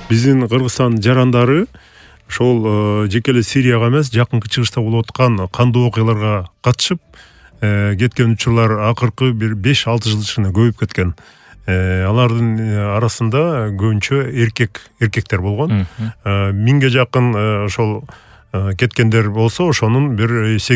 Биздин Кыргызстан жарандары ошол жеке эле Сирияга эмес, жакынкы чыгышта болуп аткан кандуу окуяларга катышып кеткен учурлар акыркы бир 5-6 жыл ичинде көбөйүп кеткен. Алардын арасында көбүнчө эркектер болгон. 1000ге жакын ошол кеткендер болсо, ошонун бир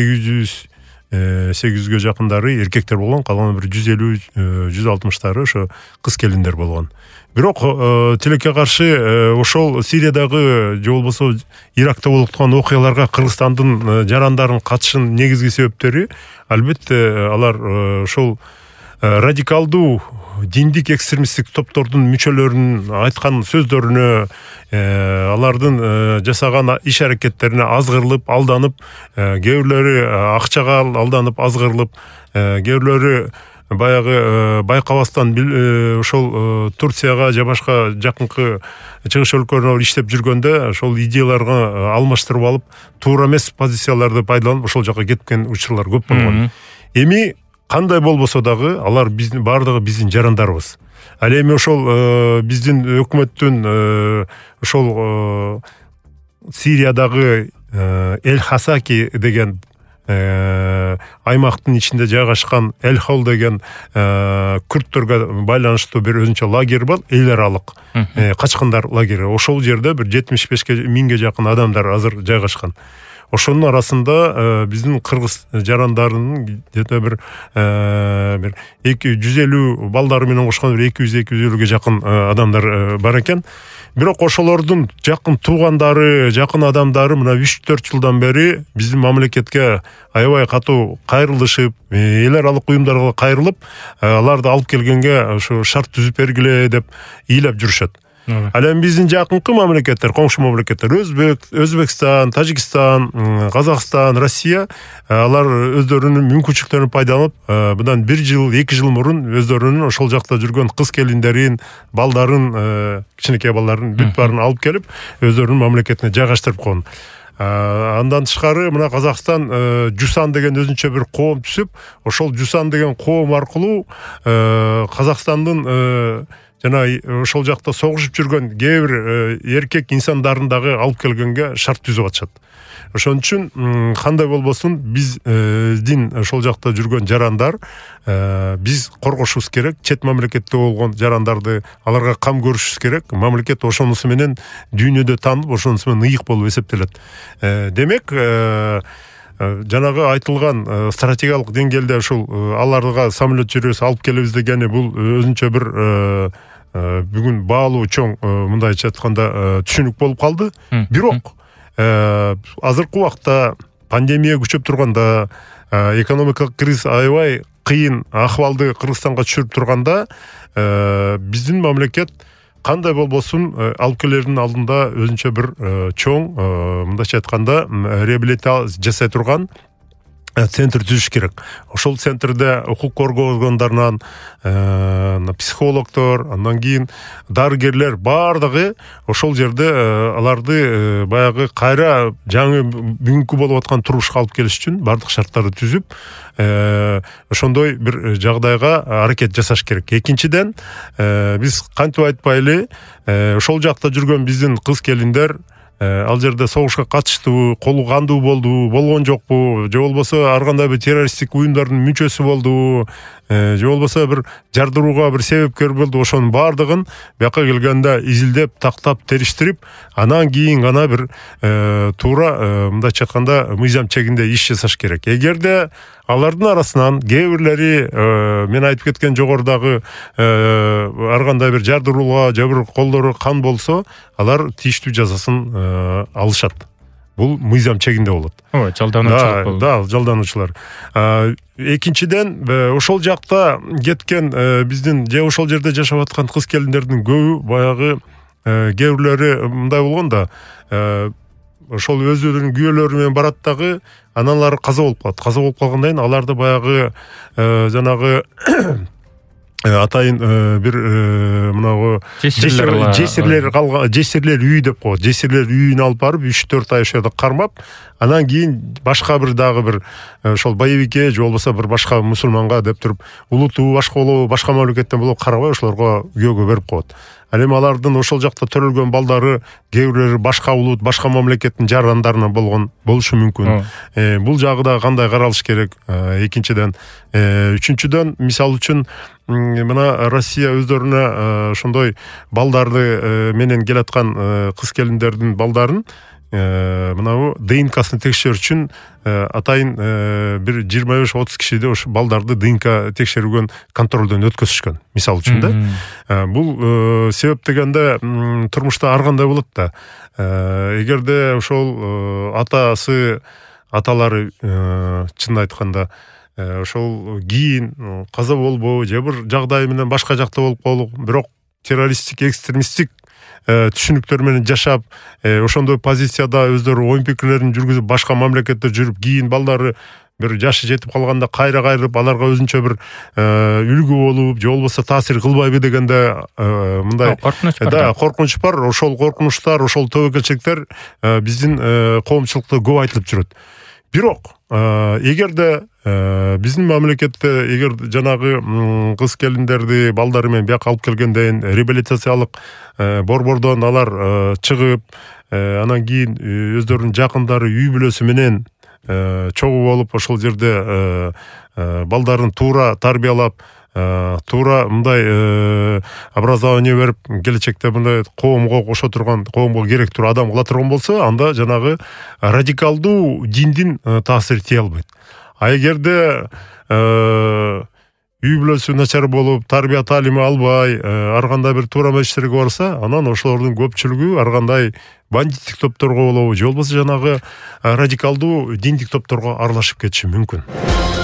800-ге жакындары эркектер болгон, калган бир 150-160тары ошо кыз келиндер болгон. Бирок тилекке каршы ошол Сириядагы же болбосо Иракта болуп аткан окуяларга Кыргызстандын жарандарын катышынын негизги себептери албетте алар ошол радикалдуу диндик экстремисттик топтордун мүчөлөрүнүн айткан сөздөрүнө, алардын жасаган иш аракеттерине азгырылып, алданып, кээ бирлери акчага алданып азгырылып, кээ бирлери баягы байкабастан ошол Турцияга же башка жакынкы чыгыш өлкөлөрүнө иштеп жүргөндө ошол идеяларга алмаштырып алып, туура эмес позицияларды пайдаланып ошол жака кеткен учурлар көп болгон. Эми кандай болбосо дагы алар биздин бардыгы биздин жарандарыбыз. Ал эми ошол биздин өкмөттүн ошол Сириядагы Эль-Хасаки деген аймактын ичинде жайгашкан Эль-Хол деген күрттөргө байланыштуу бир өзүнчө лагерь бар, эл аралык качкындар лагери. Ошол жерде бир 75-1000ге жакын адамдар азыр жайгашкан. Ошонун арасында биздин кыргыз жарандарынын где-то бир 150 балдары менен кошкон 200-250ге жакын адамдар бар экен. Бирок ошолордун жакын туугандары, жакын адамдары мына 3-4 жылдан бери биздин мамлекетке аябай катуу кайрылышып, эл аралык уюмдарга кайрылып, аларды алып келгенге ошо шарт түзүп бергиле деп ыйлап жүрүшөт. Ал эми биздин жакынкы мамлекеттер, коңшу мамлекеттер, Өзбекстан, Тажикстан, Казакстан, Россия, алар өздөрүнүн мүмкүнчүлүктөрүн пайдаланып, мындан 1 жыл, 2 жыл мурун өздөрүнүн ошол жакта жүргөн кыз келиндерин, балдарын, кичинекей балдарын бүт баарын алып келип, өздөрүнүн мамлекетине жайгаштырып койгон. Андан тышкары мына Казакстан Жусан деген өзүнчө бир коом түзүп, ошол Жусан деген коом аркылуу Казакстандын жана ошол жакта согушуп жүргөн кээ бир эркек инсандарын дагы алып келгенге шарт түзүп атышат. Ошон үчүн кандай болбосун биздин ошол жакта жүргөн жарандар биз коргошубуз керек, чет мамлекетте болгон жарандарды аларга кам көрүшүбүз керек. Мамлекет ошонусу менен дүйнөдө таанылып, ошонусу менен ыйык болуп эсептелет. Демек, жанагы айтылган стратегиялык деңгээлде ушул аларга самолет жүрөбүз алып келебиз дегени бул өзүнчө бир бүгүн баалуу чоң мындайча айтканда түшүнүк болуп калды. Бирок азыркы убакта пандемия күчөп турганда, экономикалык кризис аябай кыйын акыбалды Кыргызстанга түшүрүп турганда, биздин мамлекет кандай болбосун алып келердин алдында өзүнчө бир чоң мындайча айтканда реабилитация жасай турган центр түзүш керек. Ошол центрде укук коргоо органдарынан психологдор, андан кийин дарыгерлер бардыгы ошол жерде аларды баягы кайра жаңы бүгүнкү болуп аткан турмушка алып келиш үчүн бардык шарттарды түзүп, ошондой бир жагдайга аракет жасаш керек. Экинчиден, биз кантип айтпайлы, ошол жакта жүргөн биздин кыз келиндер ал жерде согушка катыштыбы, колу кандуу болдубу, болгон жокпу, же болбосо ар кандай бир террористтик уюмдардын мүчөсү болдубу, же болбосо бир жардырууга бир себепкер болду, ошонун бардыгын бияка келгенде изилдеп, тактап, териштирип, анан кийин гана бир туура мындайча айтканда мыйзам чегинде иш жасаш керек. Эгерде алардын арасынан кээ бирлери мен айтып кеткен жогорудагы ар кандай бир жардырууга же бир колдору кан болсо, алар тийиштүү жазасын алышат. Бул мыйзам чегинде болот. Жалдануучулар болот. Да, жалдануучулар. Экинчиден, ошол жакта кеткен биздин же ошол жерде жашап аткан кыз келиндердин көбү баягы кээ бирлери мындай болгон да, ошол өздөрүнүн күйөөлөрү менен барат дагы, анан алар каза болуп калат. Каза болуп калгандан кийин аларды баягы жанагы атайын бир мынагы жесирлер үй деп коет. Жесирлер үйүнө алып барып 3-4 ай ошол жерде кармап, анан кийин башка бир дагы бир ошол боевикке же болбосо бир башка мусулманга деп туруп улутуу башка болобу, башка мамлекеттен болобу карабай ошолорго күйөөгө берип коет. ал эми алардын ошол жакта төрөлгөн балдары кээ бирлери башка улут, башка мамлекеттин жарандарынан болушу мүмкүн. Бул жагы да кандай каралыш керек? Экинчиден, үчүнчүдөн, мисалы үчүн мына Россия өздөрүнө ошондой балдарды менен келаткан кыз келиндердин балдарын мынабу ДНКсын текшерүү үчүн атайын бир 25-30 кишиди ошо балдарды ДНК текшерүүгөн контролдон өткөзүшкөн, мисалы үчүн да. Бул себеп дегенде турмушта ар кандай болот да. Эгерде ошол аталары чын айтканда ошол кийин каза болбоо же бир жагдай менен башка жакта болуп калып, бирок террористтик, экстремисттик түшүнүктөр менен жашап, ошондой позицияда өздөрү ой пикирлерин жүргүзүп, башка мамлекетте жүрүп, кийин балдары бир жашы жетип калганда кайрып аларга өзүнчө бир үлгү болуп, же болбосо таасир кылбайбы дегенде мындай коркунуч бар. Ошол коркунучтар, ошол тобокелчиликтер биздин коомчулукта көп айтылып жүрөт. Бирок эгерде биздин мамлекетте эгер жанагы кыз келиндерди балдары менен бияка алып келгенден реабилитациялык борбордон алар чыгып, анан кийин өздөрүнүн жакындары, үй бүлөсү менен чогуу болуп, ошол жерде балдарын туура тарбиялап, туура мындай образование берип, келечекте мындай коомго кошо турган, коомго керектүү адам кыла турган болсо, анда жанагы радикалдуу диндин таасири тие албайт. А эгерде үй бүлөсү начар болуп, тарбия таалими албай, ар кандай бир туура иштерге барса, анан ошолордун көпчүлүгү ар кандай бандиттик топторго болобу, же болбосо жанагы радикалдуу диндик топторго аралашып кетиши мүмкүн.